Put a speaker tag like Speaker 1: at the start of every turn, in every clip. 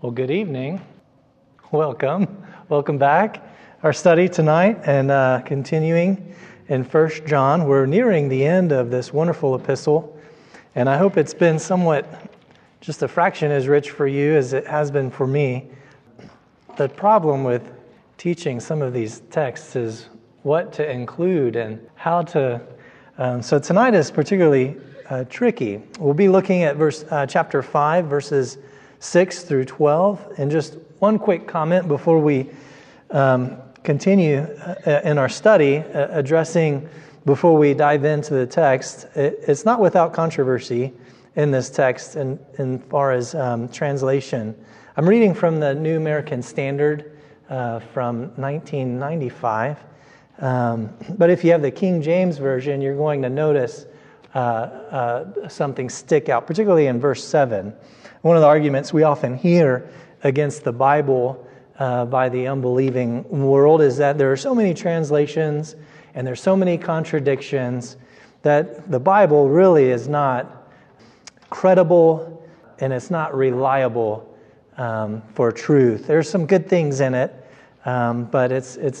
Speaker 1: Well, good evening. Welcome back. Our study tonight and continuing in 1 John. We're nearing the end of this wonderful epistle, and I hope it's been somewhat, just a fraction as rich for you as it has been for me. The problem with teaching some of these texts is what to include and how to. So tonight is particularly tricky. We'll be looking at chapter 5, verses 6 through 12. And just one quick comment before we continue in our study, before we dive into the text. It's not without controversy in this text in far as translation. I'm reading from the New American Standard from 1995. But if you have the King James Version, you're going to notice something stick out, particularly in verse 7. One of the arguments we often hear against the Bible by the unbelieving world is that there are so many translations and there's so many contradictions that the Bible really is not credible and it's not reliable for truth. There's some good things in it, but it's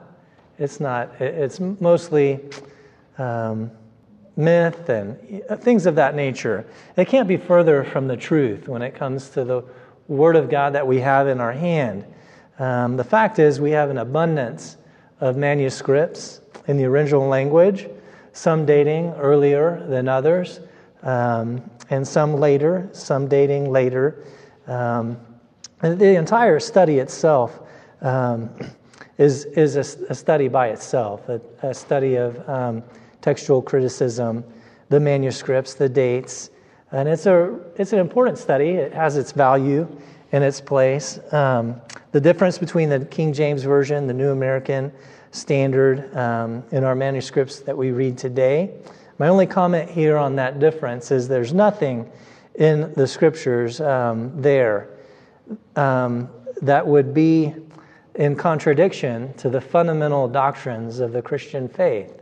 Speaker 1: mostly myth and things of that nature. It can't be further from the truth when it comes to the Word of God that we have in our hand. The fact is we have an abundance of manuscripts in the original language, some dating earlier than others, and some later, some dating later. And the entire study itself is a study by itself, a study of textual criticism, the manuscripts, the dates, and it's an important study. It has its value and its place. The difference between the King James Version, the New American Standard, in our manuscripts that we read today. My only comment here on that difference is there's nothing in the Scriptures there that would be in contradiction to the fundamental doctrines of the Christian faith.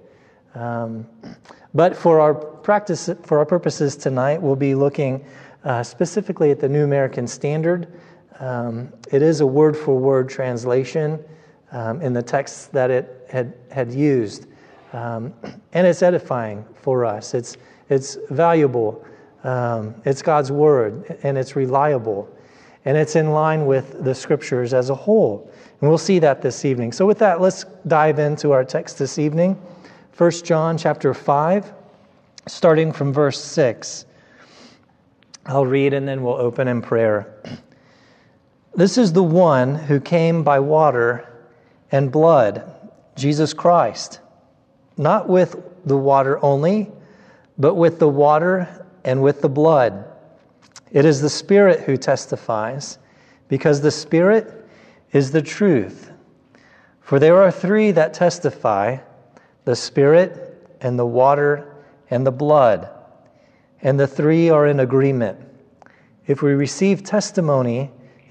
Speaker 1: But for our purposes tonight, we'll be looking specifically at the New American Standard. It is a word-for-word translation in the texts that it had used, and it's edifying for us. It's valuable. It's God's word, and it's reliable, and it's in line with the Scriptures as a whole. And we'll see that this evening. So with that, let's dive into our text this evening. 1 John chapter 5, starting from verse 6. I'll read and then we'll open in prayer. This is the one who came by water and blood, Jesus Christ, not with the water only, but with the water and with the blood. It is the Spirit who testifies, because the Spirit is the truth. For there are three that testify, the Spirit and the water and the blood, and the three are in agreement. If we receive the testimony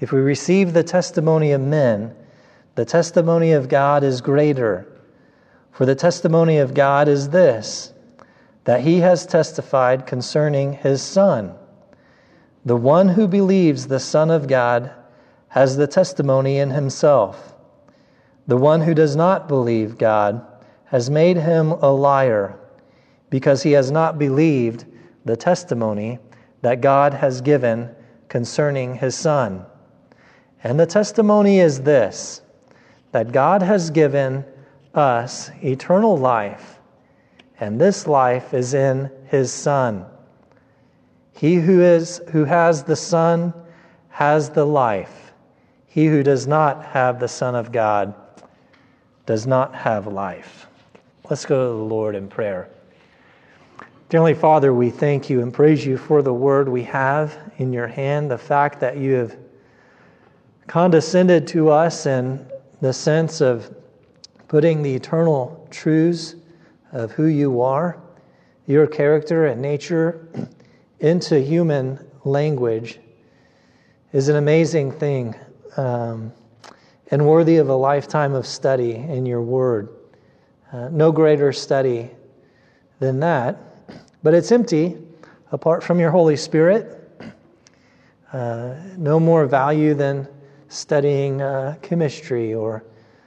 Speaker 1: of men, the testimony of God is greater. For the testimony of God is this, that He has testified concerning His Son. The one who believes the Son of God has the testimony in himself. The one who does not believe God has made him a liar, because he has not believed the testimony that God has given concerning His Son. And the testimony is this, that God has given us eternal life, and this life is in His Son. He who has the Son has the life. He who does not have the Son of God does not have life. Let's go to the Lord in prayer. Dear Heavenly Father, we thank You and praise You for the word we have in Your hand, the fact that You have condescended to us in the sense of putting the eternal truths of who You are, Your character and nature, into human language is an amazing thing and worthy of a lifetime of study in Your word. No greater study than that. But it's empty apart from Your Holy Spirit. no more value than studying chemistry or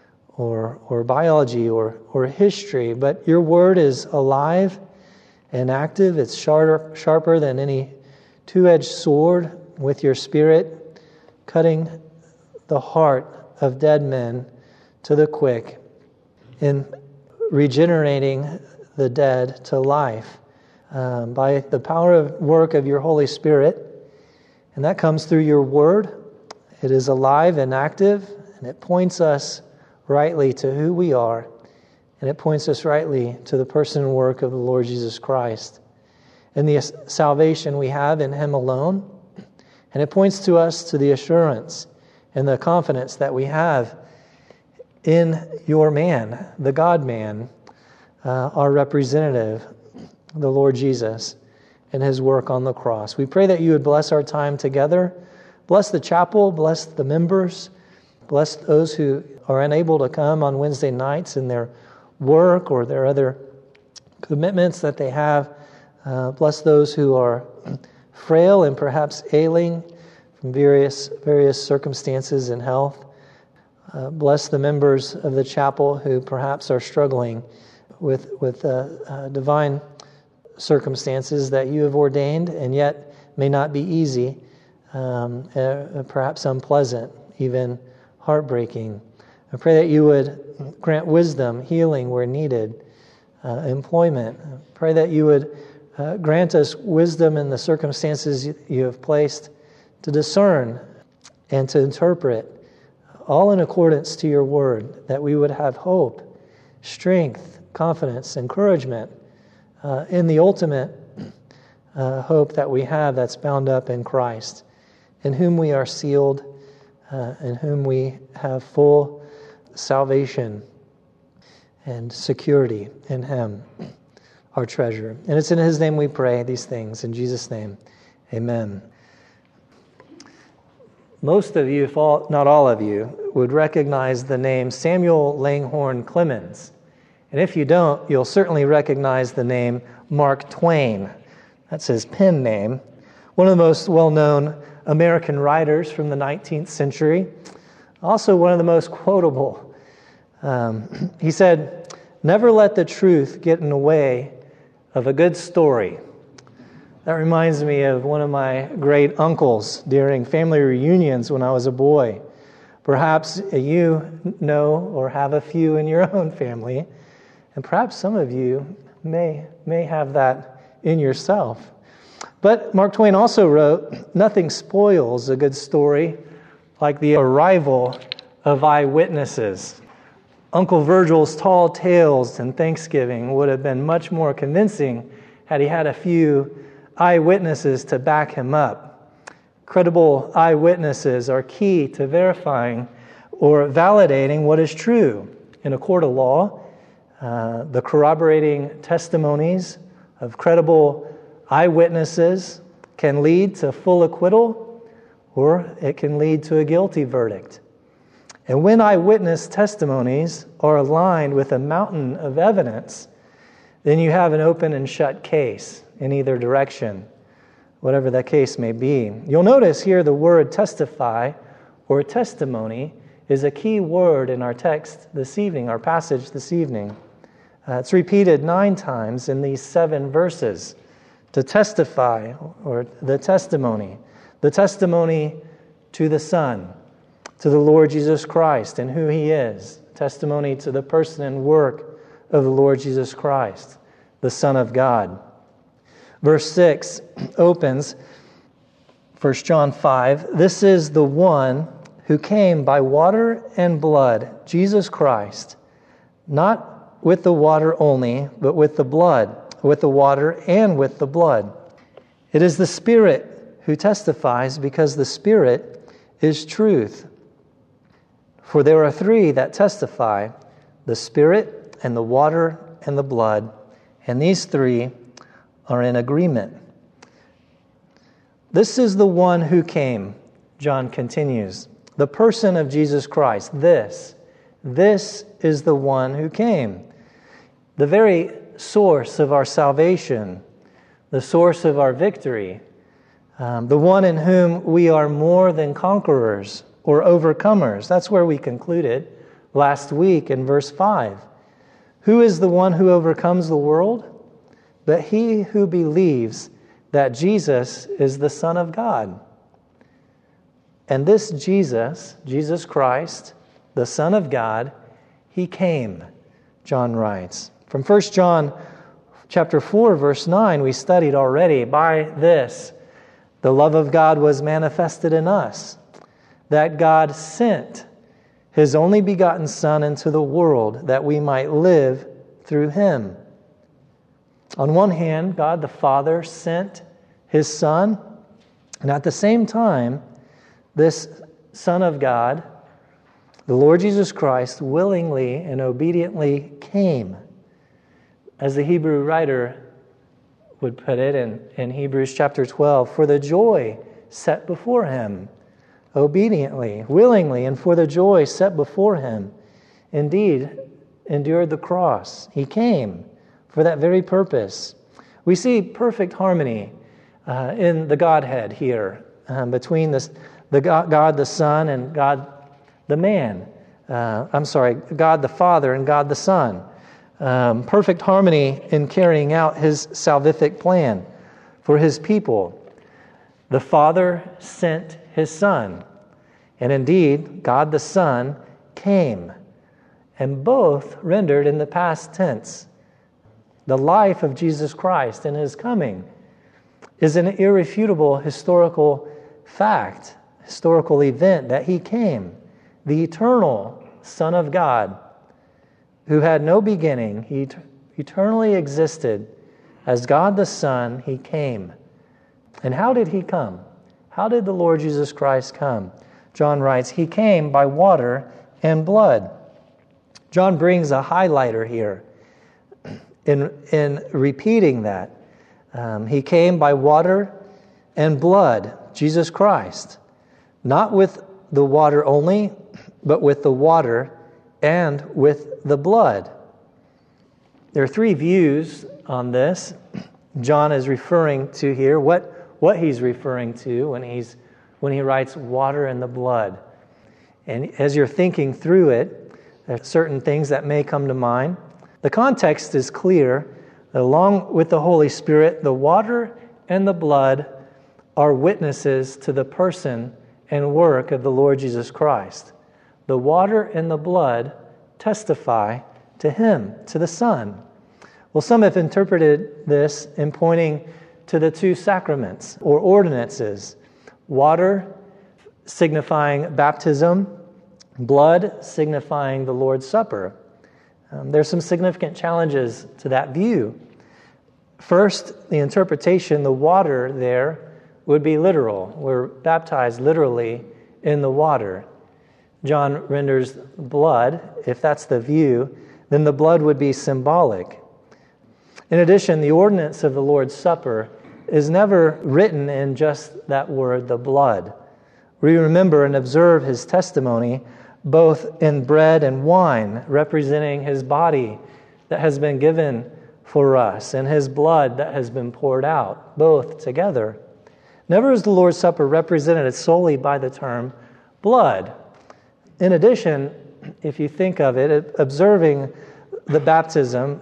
Speaker 1: biology or history. But your word is alive and active. It's sharper than any two-edged sword, with your Spirit cutting the heart of dead men to the quick, in regenerating the dead to life by the power of work of your Holy Spirit. And that comes through your word. It is alive and active, and it points us rightly to who we are, and it points us rightly to the person and work of the Lord Jesus Christ and the salvation we have in Him alone. And it points to us to the assurance and the confidence that we have in your man, the God-man, our representative, the Lord Jesus, and His work on the cross. We pray that you would bless our time together. Bless the chapel, bless the members, bless those who are unable to come on Wednesday nights in their work or their other commitments that they have. Bless those who are frail and perhaps ailing from various circumstances in health. Bless the members of the chapel who perhaps are struggling with divine circumstances that you have ordained and yet may not be easy, perhaps unpleasant, even heartbreaking. I pray that you would grant wisdom, healing where needed, employment. I pray that you would grant us wisdom in the circumstances you have placed to discern and to interpret, all in accordance to your word, that we would have hope, strength, confidence, encouragement in the ultimate hope that we have that's bound up in Christ, in whom we are sealed, in whom we have full salvation and security in Him, our treasure. And it's in His name we pray these things. In Jesus' name, amen. Most of you, if not all of you, would recognize the name Samuel Langhorne Clemens. And if you don't, you'll certainly recognize the name Mark Twain. That's his pen name. One of the most well-known American writers from the 19th century. Also one of the most quotable. He said, "Never let the truth get in the way of a good story." That reminds me of one of my great uncles during family reunions when I was a boy. Perhaps you know or have a few in your own family, and perhaps some of you may have that in yourself. But Mark Twain also wrote, "Nothing spoils a good story like the arrival of eyewitnesses." Uncle Virgil's tall tales and Thanksgiving would have been much more convincing had he had a few eyewitnesses to back him up. Credible eyewitnesses are key to verifying or validating what is true. In a court of law, the corroborating testimonies of credible eyewitnesses can lead to full acquittal, or it can lead to a guilty verdict. And when eyewitness testimonies are aligned with a mountain of evidence, then you have an open and shut case in either direction, whatever that case may be. You'll notice here the word testify or testimony is a key word in our text this evening, our passage this evening. It's repeated 9 times in these 7 verses. To testify, or the testimony to the Son, to the Lord Jesus Christ and who He is, testimony to the person and work of the Lord Jesus Christ, the Son of God. Verse 6 opens 1 John 5, "This is the one who came by water and blood, Jesus Christ, not with the water only, but with the blood, with the water and with the blood. It is the Spirit who testifies, because the Spirit is truth. For there are 3 that testify, the Spirit and the water and the blood, and these 3 are in agreement." This is the one who came, John continues, the person of Jesus Christ. This is the one who came. The very source of our salvation, the source of our victory, The one in whom we are more than conquerors or overcomers. That's where we concluded last week in verse 5. Who is the one who overcomes the world? But he who believes that Jesus is the Son of God. And this Jesus Christ, the Son of God, he came, John writes. From 1 John chapter 4, verse 9, we studied already, by this, the love of God was manifested in us, that God sent his only begotten Son into the world that we might live through him. On one hand, God the Father sent his Son, and at the same time, this Son of God, the Lord Jesus Christ, willingly and obediently came. As the Hebrew writer would put it in Hebrews chapter 12, for the joy set before him, obediently, willingly, and for the joy set before him, indeed, endured the cross. He came for that very purpose. We see perfect harmony in the Godhead here, between God the Son and God the man. God the Father and God the Son. Perfect harmony in carrying out his salvific plan for his people. The Father sent his Son, and indeed, God the Son came, and both rendered in the past tense. The life of Jesus Christ and his coming is an irrefutable historical fact, historical event that he came, the eternal Son of God, who had no beginning. He eternally existed. As God the Son, he came. And how did he come? How did the Lord Jesus Christ come? John writes, he came by water and blood. John brings a highlighter here in repeating that. He came by water and blood, Jesus Christ. Not with the water only, but with the water and with the blood. There are three views on this. John is referring to here what he's referring to when he writes water and the blood. And as you're thinking through it, there are certain things that may come to mind. The context is clear. Along with the Holy Spirit, the water and the blood are witnesses to the person and work of the Lord Jesus Christ. The water and the blood testify to him, to the Son. Well, some have interpreted this in pointing to the two sacraments or ordinances. Water signifying baptism, blood signifying the Lord's Supper. There's some significant challenges to that view. First, the interpretation, the water there would be literal. We're baptized literally in the water. John renders blood, if that's the view, then the blood would be symbolic. In addition, the ordinance of the Lord's Supper is never written in just that word, the blood. We remember and observe his testimony both in bread and wine, representing his body that has been given for us and his blood that has been poured out, both together. Never is the Lord's Supper represented solely by the term blood. In addition, if you think of it, observing baptism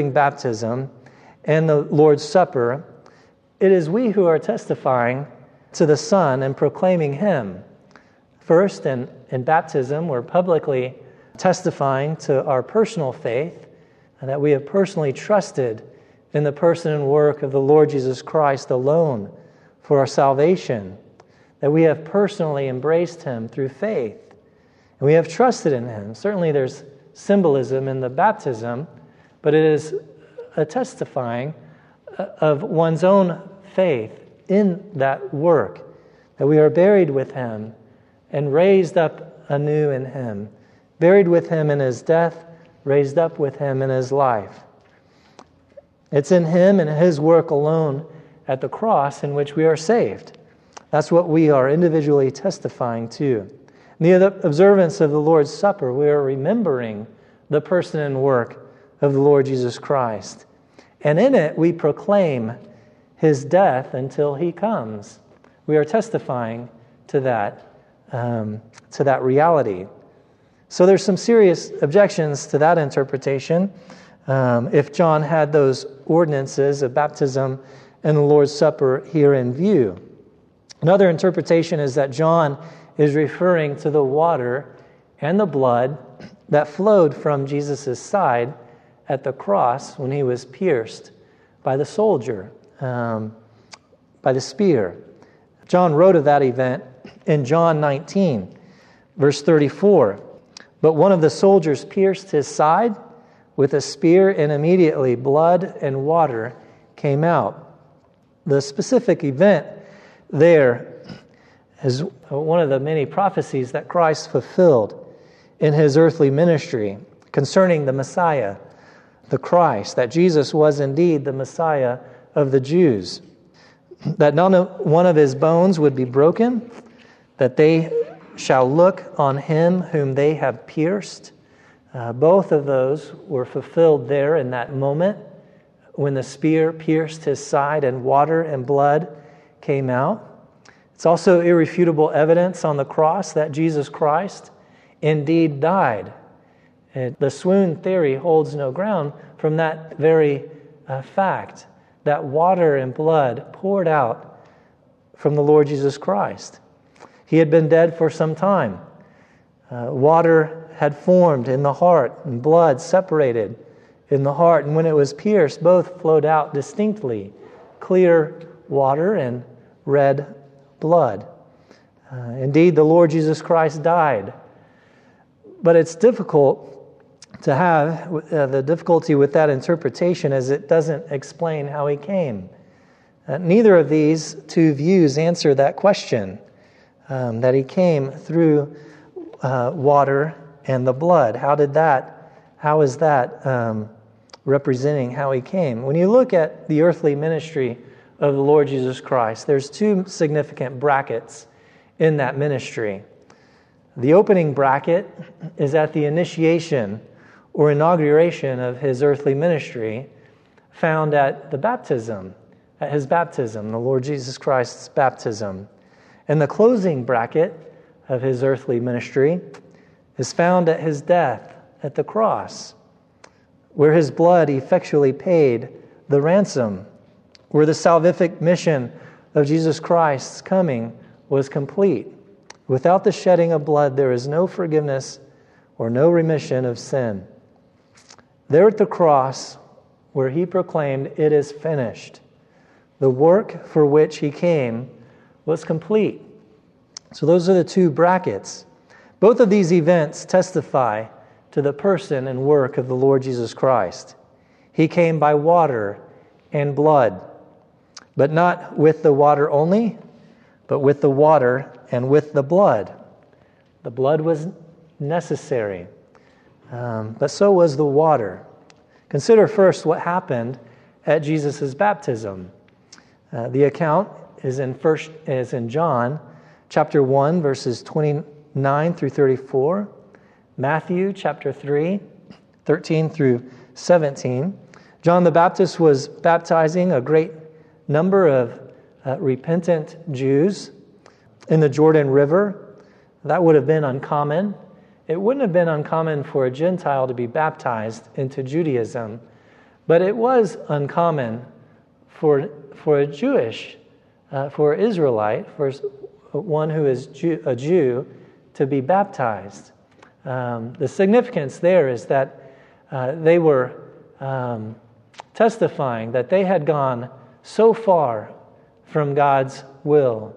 Speaker 1: and the Lord's Supper, it is we who are testifying to the Son and proclaiming him. First, in baptism, we're publicly testifying to our personal faith and that we have personally trusted in the person and work of the Lord Jesus Christ alone for our salvation, that we have personally embraced him through faith, and we have trusted in him. Certainly there's symbolism in the baptism, but it is a testifying of one's own faith in that work, that we are buried with him and raised up anew in him, buried with him in his death, raised up with him in his life. It's in him and his work alone at the cross in which we are saved. That's what we are individually testifying to. In the observance of the Lord's Supper, we are remembering the person and work of the Lord Jesus Christ. And in it, we proclaim his death until he comes. We are testifying to that reality. So there's some serious objections to that interpretation. If John had those ordinances of baptism and the Lord's Supper here in view. Another interpretation is that John is referring to the water and the blood that flowed from Jesus' side at the cross when he was pierced by the soldier, by the spear. John wrote of that event in John 19, verse 34. But one of the soldiers pierced his side with a spear, and immediately blood and water came out. The specific event there is one of the many prophecies that Christ fulfilled in his earthly ministry concerning the Messiah, the Christ, that Jesus was indeed the Messiah of the Jews, that one of his bones would be broken, that they shall look on him whom they have pierced. Both of those were fulfilled there in that moment when the spear pierced his side and water and blood came out. It's also irrefutable evidence on the cross that Jesus Christ indeed died. The swoon theory holds no ground from that very fact, that water and blood poured out from the Lord Jesus Christ. He had been dead for some time. Water had formed in the heart and blood separated in the heart. And when it was pierced, both flowed out distinctly, clear water and red blood. Indeed, the Lord Jesus Christ died. But it's difficult to have the difficulty with that interpretation as it doesn't explain how he came. Neither of these two views answer that question, that he came through water and the blood. How is that representing how he came? When you look at the earthly ministry of the Lord Jesus Christ, there's two significant brackets in that ministry. The opening bracket is at the initiation or inauguration of his earthly ministry, found at the baptism, at his baptism, the Lord Jesus Christ's baptism. And the closing bracket of his earthly ministry is found at his death at the cross, where his blood effectually paid the ransom, where the salvific mission of Jesus Christ's coming was complete. Without the shedding of blood, there is no forgiveness or no remission of sin. There at the cross, where he proclaimed, "It is finished," the work for which he came was complete. So those are the two brackets. Both of these events testify to the person and work of the Lord Jesus Christ. He came by water and blood, but not with the water only, but with the water and with the blood. The blood was necessary, but so was the water. Consider first what happened at Jesus' baptism. The account is in John chapter 1, verses 29 through 34, Matthew chapter 3, 13 through 17. John the Baptist was baptizing a great number of repentant Jews in the Jordan River. That would have been uncommon. It wouldn't have been uncommon for a Gentile to be baptized into Judaism, but it was uncommon for a Jewish, for an Israelite, for one who is a Jew, to be baptized. The significance there is that they were testifying that they had gone so far from God's will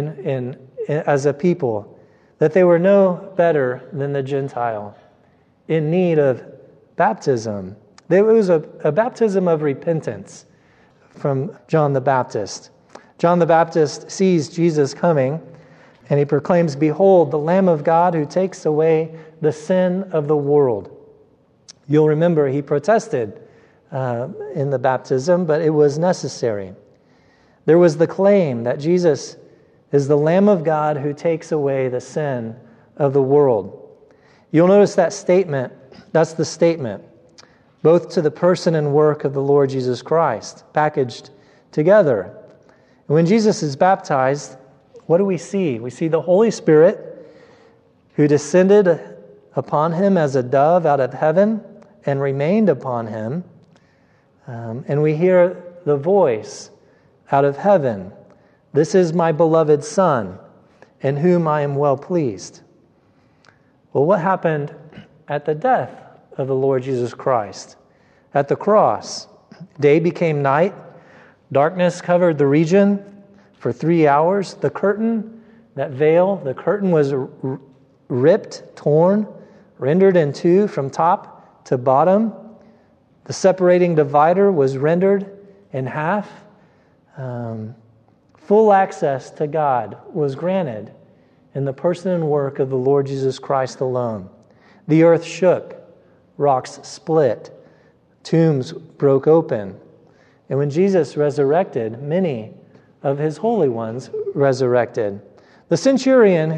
Speaker 1: as a people that they were no better than the Gentile, in need of baptism. It was a baptism of repentance from John the Baptist. John the Baptist sees Jesus coming, and he proclaims, "Behold, the Lamb of God who takes away the sin of the world." You'll remember he protested in the baptism, but it was necessary. There was the claim that Jesus is the Lamb of God who takes away the sin of the world. You'll notice that statement, that's the statement, both to the person and work of the Lord Jesus Christ, packaged together. And when Jesus is baptized, what do we see? We see the Holy Spirit who descended upon him as a dove out of heaven and remained upon him. And we hear the voice out of heaven, "This is my beloved Son, in whom I am well pleased." Well, what happened at the death of the Lord Jesus Christ? At the cross, day became night, darkness covered the region for 3 hours. The curtain, that veil, the curtain was ripped, torn, rendered in two from top to bottom. The separating divider was rendered in half. Full access to God was granted in the person and work of the Lord Jesus Christ alone. The earth shook, rocks split, tombs broke open. And when Jesus resurrected, many of his holy ones resurrected. The centurion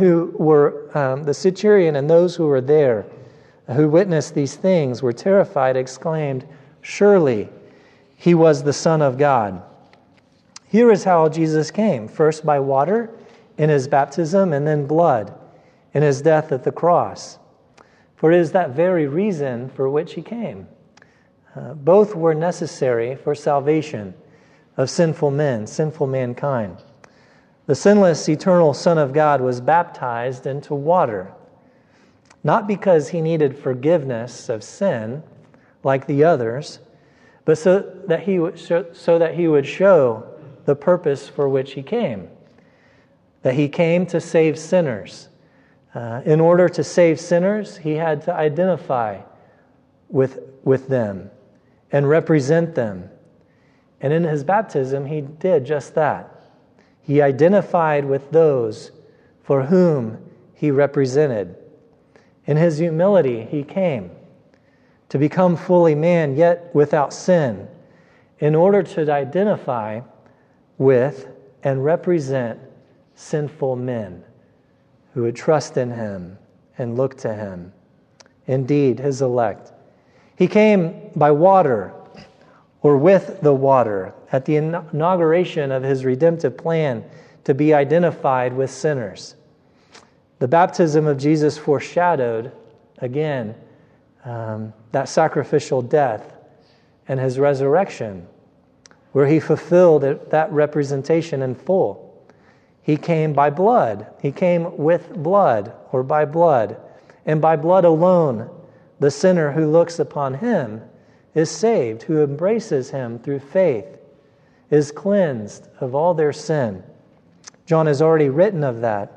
Speaker 1: and those who were there, who witnessed these things, were terrified, exclaimed, "Surely he was the Son of God." Here is how Jesus came, first by water in his baptism, and then blood in his death at the cross. For it is that very reason for which he came. Both were necessary for salvation of sinful men, sinful mankind. The sinless, eternal Son of God was baptized into water, not because he needed forgiveness of sin like the others, but so that he would show the purpose for which he came, that he came to save sinners. In order to save sinners, he had to identify with them and represent them. And in his baptism, he did just that. He identified with those for whom he represented. In his humility, he came to become fully man, yet without sin, in order to identify with and represent sinful men who would trust in him and look to him. Indeed, his elect. He came by water, or with the water, at the inauguration of his redemptive plan to be identified with sinners. The baptism of Jesus foreshadowed, again, that sacrificial death and his resurrection, where he fulfilled that representation in full. He came by blood. He came with blood, or by blood. And by blood alone, the sinner who looks upon him is saved, who embraces him through faith, is cleansed of all their sin. John has already written of that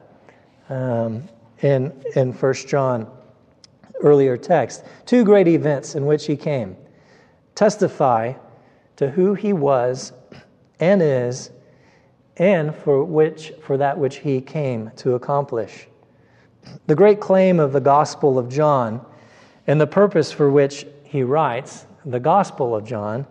Speaker 1: in 1 John, earlier text. Two great events in which he came testify to who he was and is, and for that which he came to accomplish. The great claim of the Gospel of John and the purpose for which he writes the Gospel of John,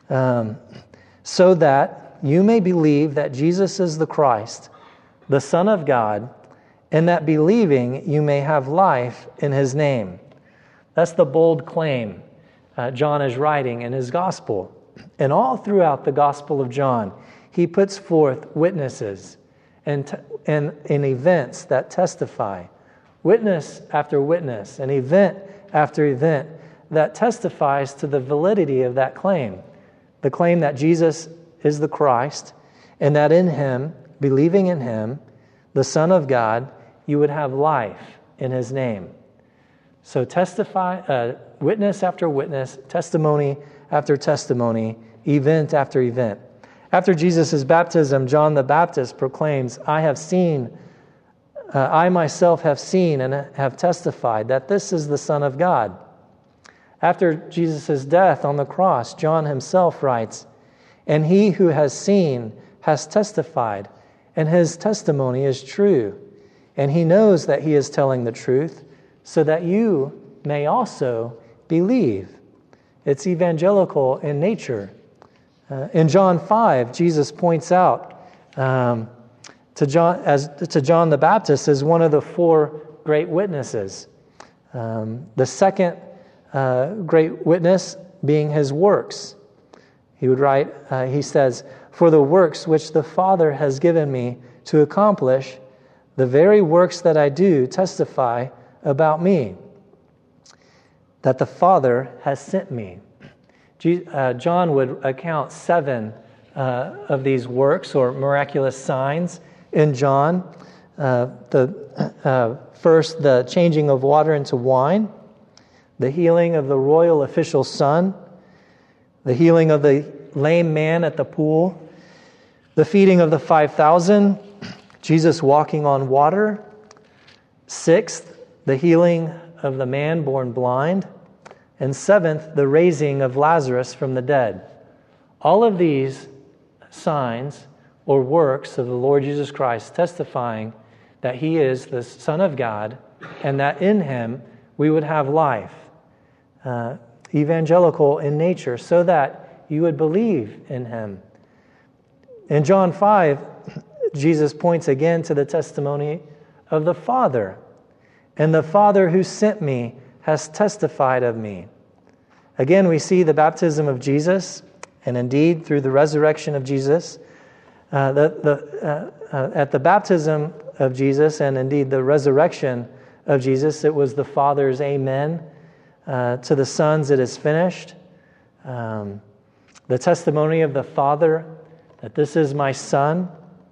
Speaker 1: so that you may believe that Jesus is the Christ, the Son of God, and that believing you may have life in his name. That's the bold claim John is writing in his Gospel. And all throughout the Gospel of John, he puts forth witnesses and events that testify, witness after witness, and event after event that testifies to the validity of that claim. The claim that Jesus is the Christ, and that in him, believing in him, the Son of God, you would have life in his name. So witness after witness, testimony after testimony, event after event. After Jesus' baptism, John the Baptist proclaims, I myself have seen and have testified that this is the Son of God. After Jesus' death on the cross, John himself writes, and he who has seen has testified, and his testimony is true. And he knows that he is telling the truth, so that you may also believe. It's evangelical in nature. In John 5, Jesus points out to John the Baptist as one of the four great witnesses. The second great witness being his works. He would write, he says, for the works which the Father has given me to accomplish the very works that I do testify about me, that the Father has sent me. John would account 7 of these works or miraculous signs in John. First, the changing of water into wine, the healing of the royal official's son, the healing of the lame man at the pool, the feeding of the 5,000, Jesus walking on water. Sixth, the healing of the man born blind. And seventh, the raising of Lazarus from the dead. All of these signs or works of the Lord Jesus Christ testifying that He is the Son of God and that in Him we would have life, evangelical in nature, so that you would believe in Him. In John 5, Jesus points again to the testimony of the Father. And the Father who sent me has testified of me. Again, we see the baptism of Jesus, and indeed through the resurrection of Jesus, at the baptism of Jesus and indeed the resurrection of Jesus, it was the Father's amen. To the sons, it is finished. The testimony of the Father that this is my Son,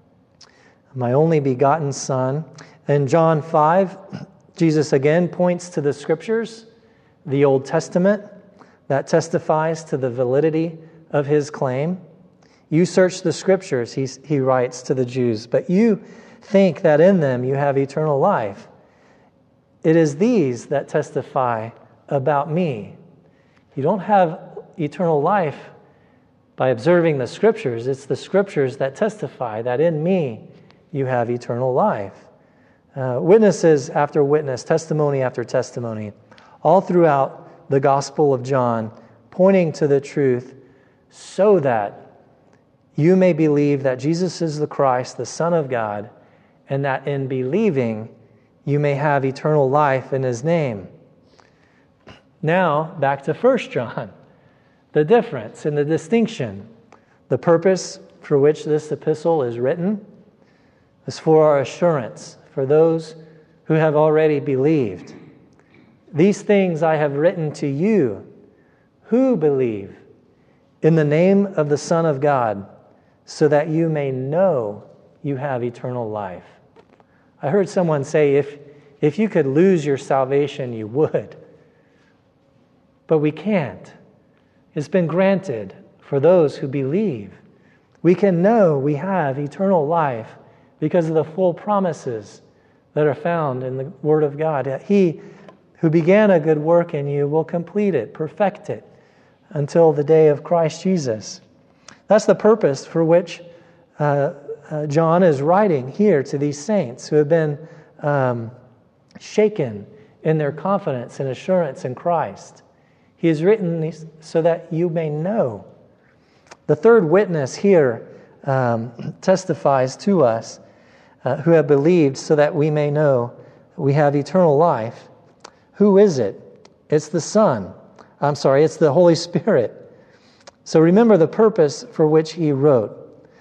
Speaker 1: my only begotten Son. In John 5, Jesus again points to the Scriptures, the Old Testament, that testifies to the validity of His claim. You search the Scriptures, he writes to the Jews, but you think that in them you have eternal life. It is these that testify about me. You don't have eternal life by observing the Scriptures. It's the Scriptures that testify that in me you have eternal life. Witnesses after witness, testimony after testimony, all throughout the Gospel of John, pointing to the truth so that you may believe that Jesus is the Christ, the Son of God, and that in believing you may have eternal life in His name. Now, back to 1 John. The difference and the distinction, the purpose for which this epistle is written is for our assurance, for those who have already believed. These things I have written to you who believe in the name of the Son of God, so that you may know you have eternal life. I heard someone say, if you could lose your salvation, you would. But we can't. It's been granted for those who believe. We can know we have eternal life because of the full promises that are found in the Word of God. He who began a good work in you will complete it, perfect it, until the day of Christ Jesus. That's the purpose for which John is writing here to these saints who have been shaken in their confidence and assurance in Christ. He has written these so that you may know. The third witness here testifies to us who have believed so that we may know we have eternal life. Who is it? It's the Son. It's the Holy Spirit. So remember the purpose for which he wrote.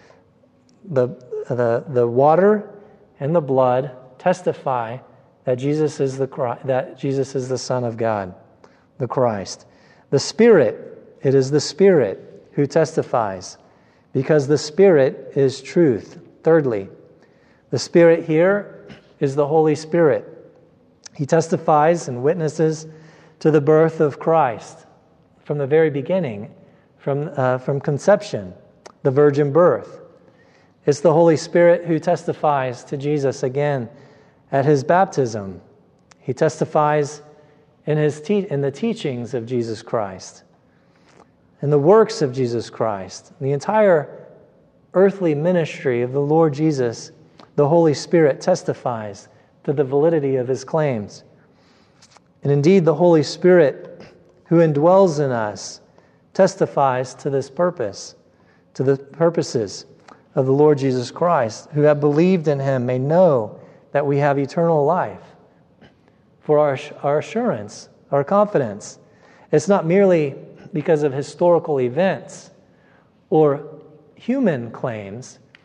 Speaker 1: The water and the blood testify that Jesus is the Son of God, the Christ. The Spirit, it is the Spirit who testifies, because the Spirit is truth. Thirdly, the Spirit here is the Holy Spirit. He testifies and witnesses to the birth of Christ from the very beginning, from conception, the virgin birth. It's the Holy Spirit who testifies to Jesus again at His baptism. He testifies in the teachings of Jesus Christ, in the works of Jesus Christ, the entire earthly ministry of the Lord Jesus. The Holy Spirit testifies to the validity of His claims. And indeed, the Holy Spirit who indwells in us testifies to this purpose, to the purposes of the Lord Jesus Christ, who have believed in Him may know that we have eternal life. For our assurance, our confidence, it's not merely because of historical events or human claims,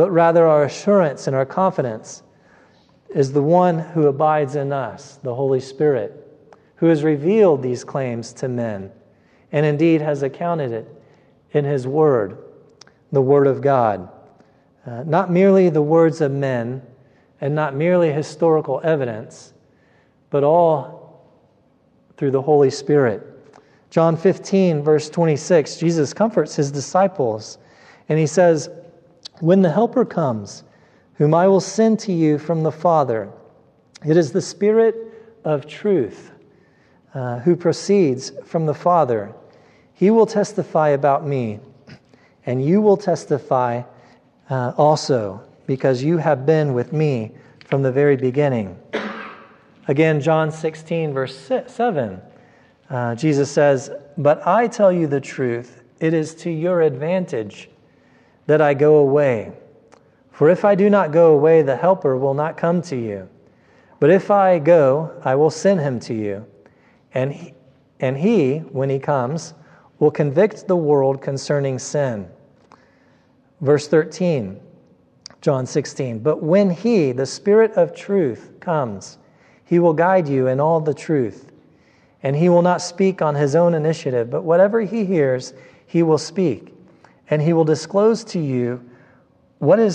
Speaker 1: but rather our assurance and our confidence is the one who abides in us, the Holy Spirit, who has revealed these claims to men, and indeed has accounted it in His Word, the Word of God. Not merely the words of men, and not merely historical evidence, but all through the Holy Spirit. John 15, verse 26, Jesus comforts His disciples, and He says, "When the Helper comes, whom I will send to you from the Father, it is the Spirit of truth who proceeds from the Father. He will testify about me, and you will testify also, because you have been with me from the very beginning." Again, John 16, verse 7, Jesus says, "But I tell you the truth, it is to your advantage that I go away. For if I do not go away, the Helper will not come to you. But if I go, I will send him to you. And he, when he comes, will convict the world concerning sin." Verse 13, John 16, "But when he, the Spirit of truth, comes, he will guide you in all the truth. And he will not speak on his own initiative, but whatever he hears, he will speak. And he will disclose to you what is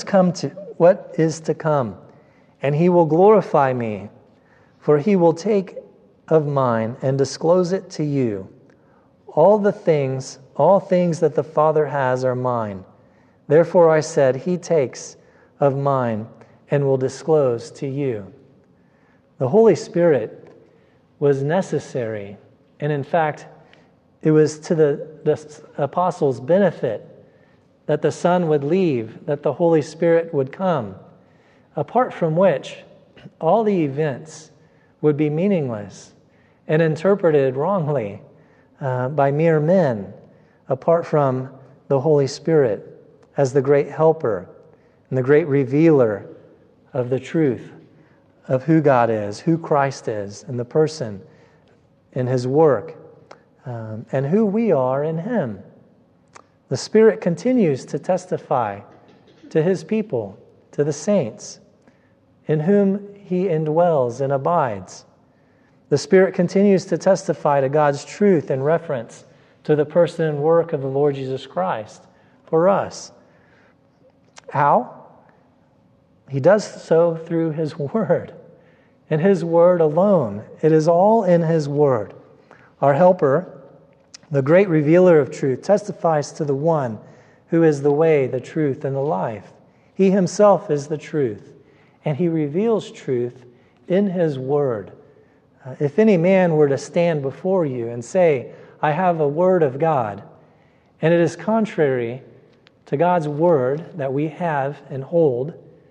Speaker 1: to come. And he will glorify me, for he will take of mine and disclose it to you. All things that the Father has are mine. Therefore I said, he takes of mine and will disclose to you." The Holy Spirit was necessary, and in fact, it was to the apostles' benefit that the Son would leave, that the Holy Spirit would come, apart from which all the events would be meaningless and interpreted wrongly by mere men, apart from the Holy Spirit as the great helper and the great revealer of the truth of who God is, who Christ is, and the person in His work, and who we are in Him. The Spirit continues to testify to His people, to the saints, in whom He indwells and abides. The Spirit continues to testify to God's truth in reference to the person and work of the Lord Jesus Christ for us. How? He does so through His Word, and His Word alone. It is all in His Word. Our Helper, the great revealer of truth, testifies to the one who is the way, the truth, and the life. He Himself is the truth, and He reveals truth in His Word. If any man were to stand before you and say, "I have a word of God," and it is contrary to God's word that we have and hold,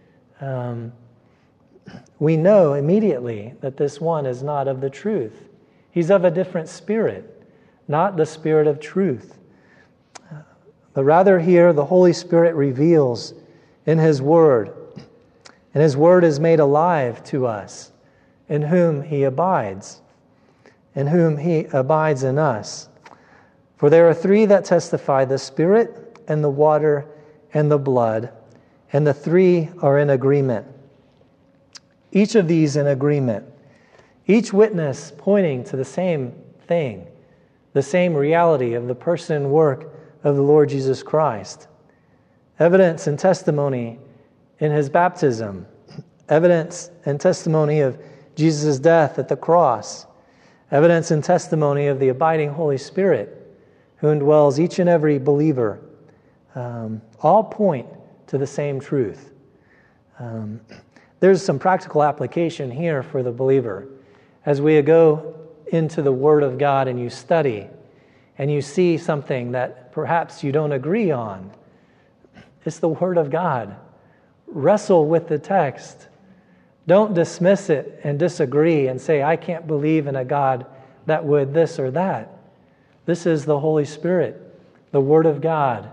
Speaker 1: we know immediately that this one is not of the truth. He's of a different spirit, not the Spirit of truth. But rather here, the Holy Spirit reveals in His Word, and His Word is made alive to us, in whom He abides, in whom He abides in us. For there are three that testify, the Spirit and the water and the blood, and the three are in agreement. Each of these in agreement, each witness pointing to the same thing, the same reality of the person and work of the Lord Jesus Christ. Evidence and testimony in His baptism, evidence and testimony of Jesus' death at the cross, evidence and testimony of the abiding Holy Spirit who indwells each and every believer, all point to the same truth. There's some practical application here for the believer. As we go into the Word of God and you study and you see something that perhaps you don't agree on, it's the Word of God. Wrestle with the text. Don't dismiss it and disagree and say, "I can't believe in a God that would this or that." This is the Holy Spirit, the Word of God.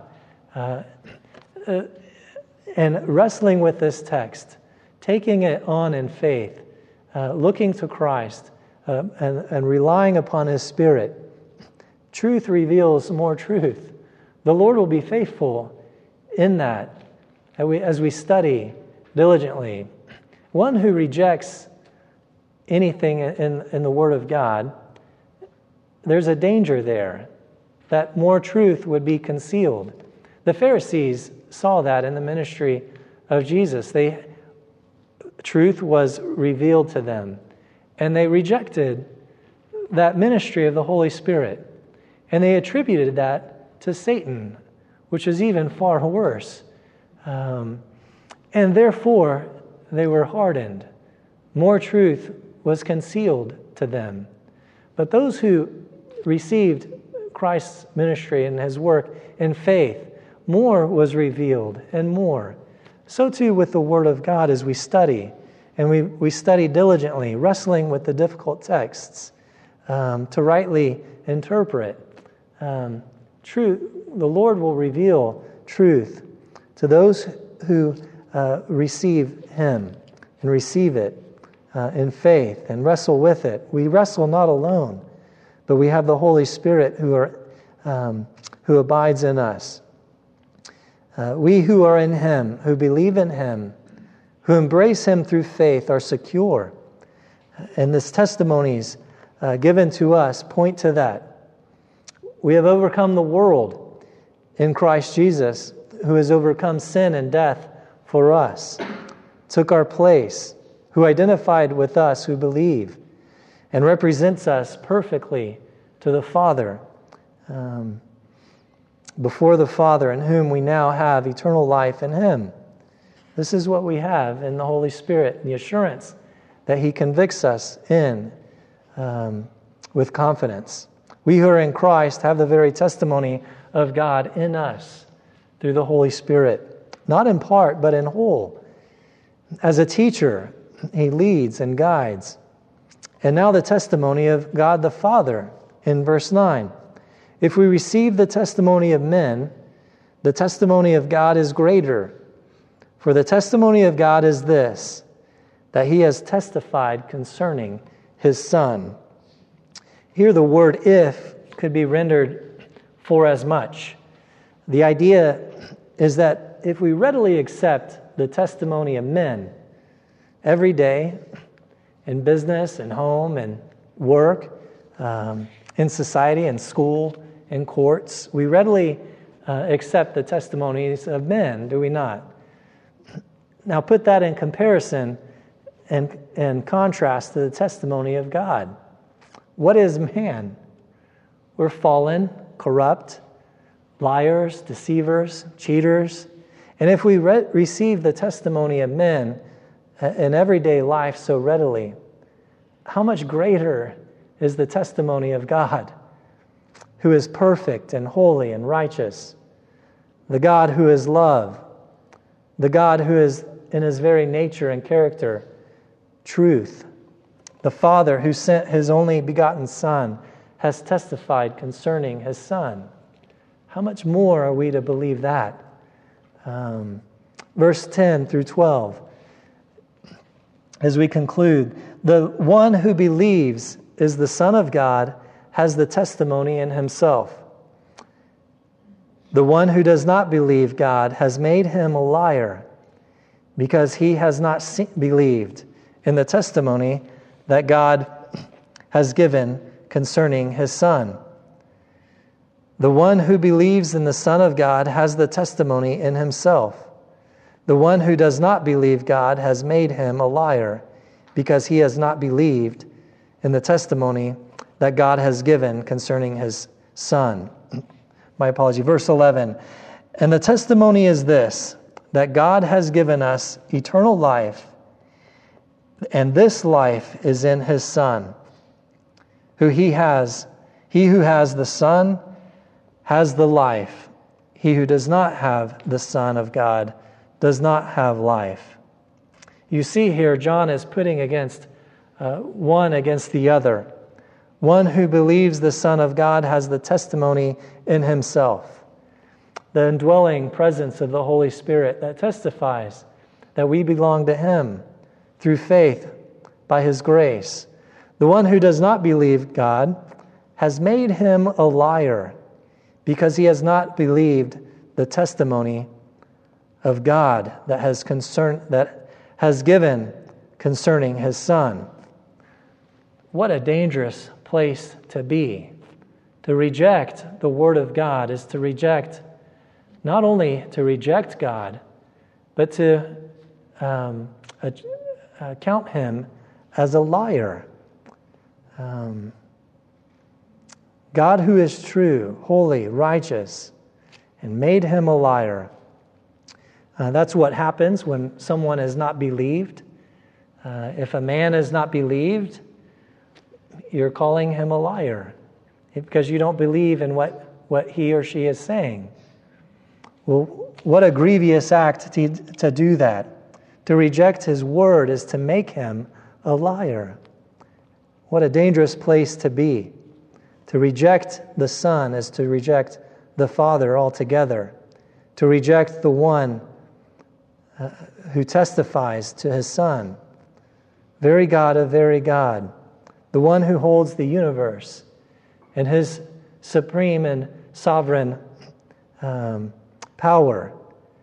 Speaker 1: And wrestling with this text, taking it on in faith, looking to Christ, and relying upon His Spirit, truth reveals more truth. The Lord will be faithful in that. as we study diligently. One who rejects anything in the Word of God, there's a danger there that more truth would be concealed. The Pharisees saw that in the ministry of Jesus. Truth was revealed to them, and they rejected that ministry of the Holy Spirit, and they attributed that to Satan, which is even far worse. And therefore, they were hardened. More truth was concealed to them. But those who received Christ's ministry and his work in faith, more was revealed and more. So too with the Word of God as we study. And we study diligently, wrestling with the difficult texts to rightly interpret. Truth, the Lord will reveal truth to those who receive him and receive it in faith and wrestle with it. We wrestle not alone, but we have the Holy Spirit who abides in us. We who are in him, who believe in him, who embrace him through faith, are secure. And these testimonies given to us point to that. We have overcome the world in Christ Jesus, who has overcome sin and death for us, took our place, who identified with us who believe, and represents us perfectly to the Father, before the Father, in whom we now have eternal life in him. This is what we have in the Holy Spirit, the assurance that he convicts us in with confidence. We who are in Christ have the very testimony of God in us through the Holy Spirit, not in part, but in whole. As a teacher, he leads and guides. And now the testimony of God the Father in verse 9. If we receive the testimony of men, the testimony of God is greater. For the testimony of God is this, that he has testified concerning his Son. Here the word if could be rendered for as much. The idea is that if we readily accept the testimony of men every day, in business and home and work, in society and school, in courts, we readily accept the testimonies of men, do we not? Now put that in comparison and contrast to the testimony of God. What is man? We're fallen, corrupt, liars, deceivers, cheaters. And if we receive the testimony of men in everyday life so readily, how much greater is the testimony of God, who is perfect and holy and righteous, the God who is love, the God who is in his very nature and character truth, the Father who sent his only begotten Son has testified concerning his Son. How much more are we to believe that? Verse 10 through 12. As we conclude, the one who believes is the Son of God has the testimony in himself. The one who does not believe God has made him a liar, because he has not believed in the testimony that God has given concerning his Son. The one who believes in the Son of God has the testimony in himself. The one who does not believe God has made him a liar, because he has not believed in the testimony that God has given concerning his Son. My apology. Verse 11. And the testimony is this, that God has given us eternal life, and this life is in his Son. He who has the Son has the life. He who does not have the Son of God does not have life. You see here, John is putting one against the other. One who believes the Son of God has the testimony in himself, the indwelling presence of the Holy Spirit that testifies that we belong to him through faith by his grace. The one who does not believe God has made him a liar, because he has not believed the testimony of God that has given concerning his Son. What a dangerous place to be. To reject the Word of God is to reject, not only to reject God, but to count him as a liar. God, who is true, holy, righteous, and made him a liar. That's what happens when someone is not believed. If a man is not believed, you're calling him a liar because you don't believe in what he or she is saying. Well, what a grievous act to do that. To reject his word is to make him a liar. What a dangerous place to be. To reject the Son is to reject the Father altogether. To reject the one who testifies to his Son. Very God of very God. The one who holds the universe in his supreme and sovereign power.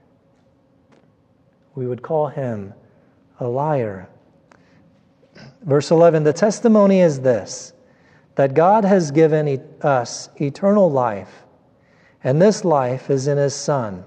Speaker 1: We would call him a liar. Verse 11, the testimony is this, that God has given us eternal life, and this life is in his Son.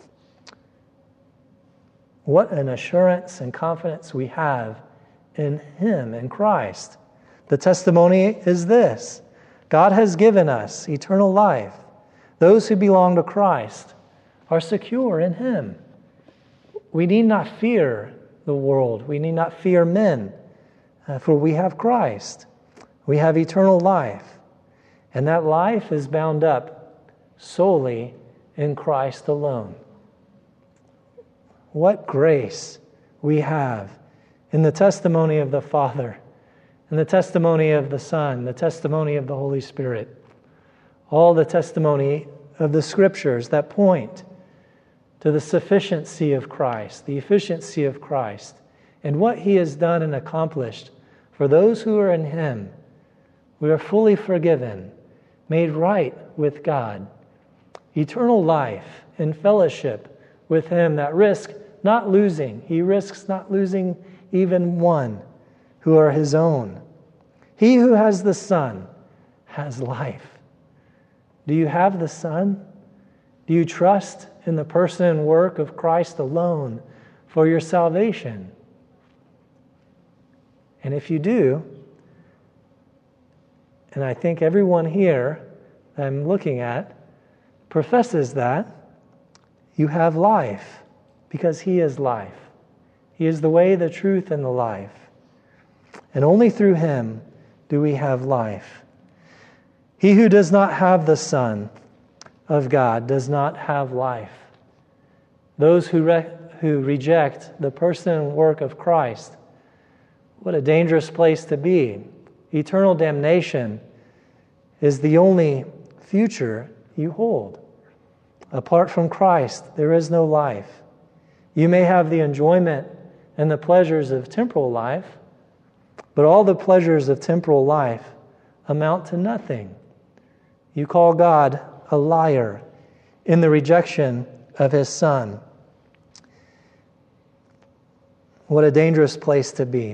Speaker 1: What an assurance and confidence we have in him, in Christ. The testimony is this, God has given us eternal life. Those who belong to Christ are secure in him. We need not fear the world. We need not fear men, for we have Christ. We have eternal life. And that life is bound up solely in Christ alone. What grace we have in the testimony of the Father, in the testimony of the Son, the testimony of the Holy Spirit. All the testimony of the Scriptures that point to the sufficiency of Christ, the efficiency of Christ, and what he has done and accomplished for those who are in him. We are fully forgiven, made right with God, eternal life in fellowship with him that risks not losing. He risks not losing even one who are his own. He who has the Son has life. Do you have the Son? Do you trust in the person and work of Christ alone for your salvation? And if you do, and I think everyone here that I'm looking at professes that, you have life because he is life. He is the way, the truth, and the life. And only through him do we have life. He who does not have the Son of God does not have life. Those who reject the person and work of Christ, what a dangerous place to be. Eternal damnation is the only future you hold. Apart from Christ, there is no life. You may have the enjoyment and the pleasures of temporal life, but all the pleasures of temporal life amount to nothing. You call God a liar in the rejection of his Son. What a dangerous place to be.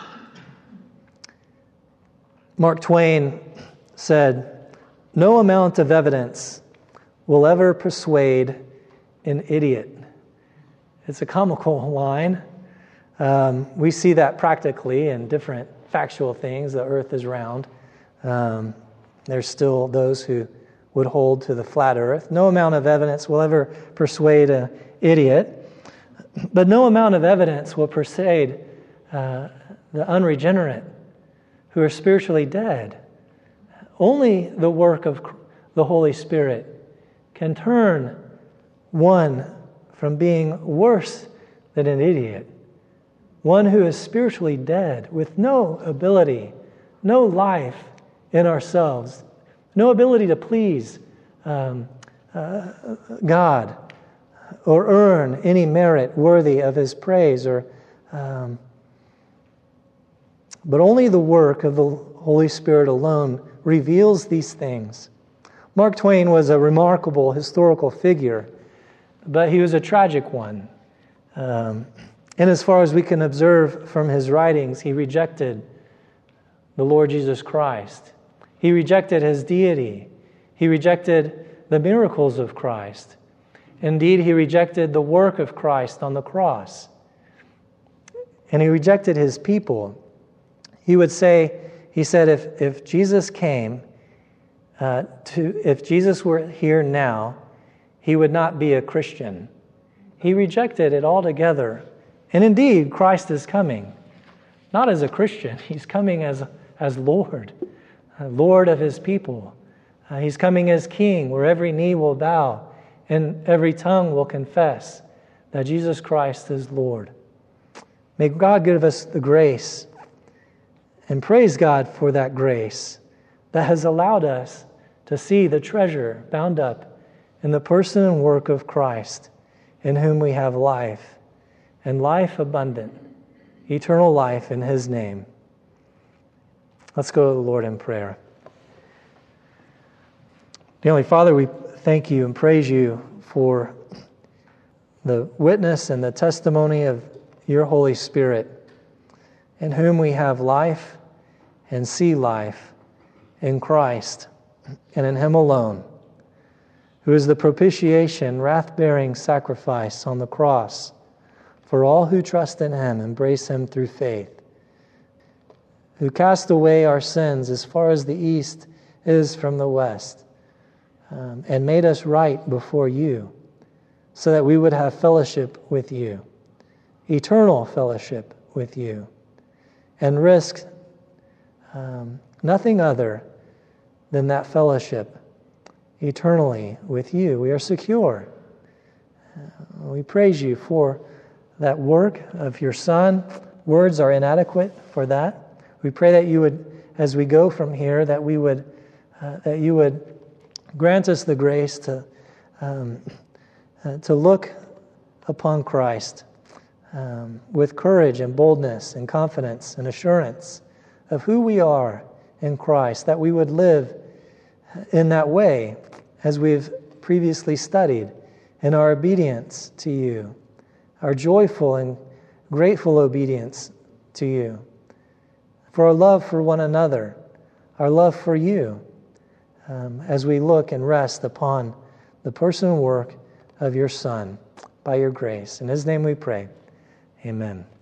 Speaker 1: Mark Twain said, "No amount of evidence will ever persuade an idiot." It's a comical line. We see that practically in different factual things. The earth is round. There's still those who would hold to the flat earth. No amount of evidence will ever persuade an idiot. But no amount of evidence will persuade the unregenerate who are spiritually dead. Only the work of the Holy Spirit can turn one from being worse than an idiot, one who is spiritually dead with no ability, no life in ourselves, no ability to please God or earn any merit worthy of his praise, but only the work of the Holy Spirit alone reveals these things. Mark Twain was a remarkable historical figure. but he was a tragic one. And as far as we can observe from his writings, he rejected the Lord Jesus Christ. He rejected his deity. He rejected the miracles of Christ. Indeed, he rejected the work of Christ on the cross. And he rejected his people. He said, if Jesus came, if Jesus were here now, he would not be a Christian. He rejected it altogether. And indeed, Christ is coming, not as a Christian. He's coming as Lord, Lord of his people. He's coming as King, where every knee will bow and every tongue will confess that Jesus Christ is Lord. May God give us the grace, and praise God for that grace that has allowed us to see the treasure bound up in the person and work of Christ, in whom we have life, and life abundant, eternal life in his name. Let's go to the Lord in prayer. Dear Heavenly Father, we thank you and praise you for the witness and the testimony of your Holy Spirit, in whom we have life and see life in Christ and in him alone, who is the propitiation, wrath-bearing sacrifice on the cross for all who trust in him, embrace him through faith, who cast away our sins as far as the east is from the west, and made us right before you, so that we would have fellowship with you, eternal fellowship with you, and risk nothing other than that fellowship eternally with you. We are secure. We praise you for that work of your Son. Words are inadequate for that. We pray that you would, as we go from here, that you would grant us the grace to look upon Christ with courage and boldness and confidence and assurance of who we are in Christ, that we would live in that way as we've previously studied, in our obedience to you, our joyful and grateful obedience to you, for our love for one another, our love for you, as we look and rest upon the person and work of your Son by your grace. In his name we pray. Amen.